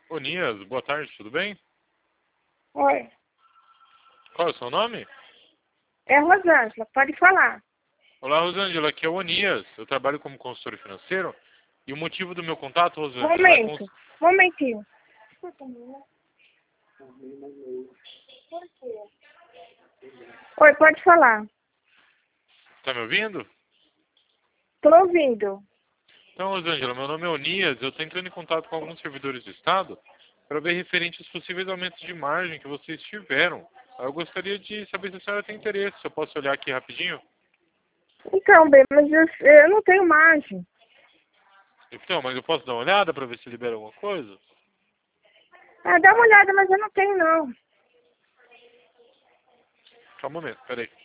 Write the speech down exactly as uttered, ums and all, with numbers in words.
Ô, Nias, boa tarde, tudo bem? Oi, Qual é o seu nome? é a Rosângela, pode falar. Olá, Rosângela, aqui é o Onias. Eu trabalho como consultor financeiro e o motivo do meu contato, Rosângela, é Momento, cons... momentinho. Oi, pode falar. Tá me ouvindo? Tô ouvindo. Então, Rosângela, meu nome é Onias. Eu estou entrando em contato com alguns servidores do Estado para ver referente aos possíveis aumentos de margem que vocês tiveram. Eu gostaria de saber se a senhora tem interesse. Se eu posso olhar aqui rapidinho? Então, bem, mas eu, eu não tenho margem. Então, mas eu posso dar uma olhada para ver se libera alguma coisa? Ah, dá uma olhada, mas eu não tenho não. Só um momento, peraí.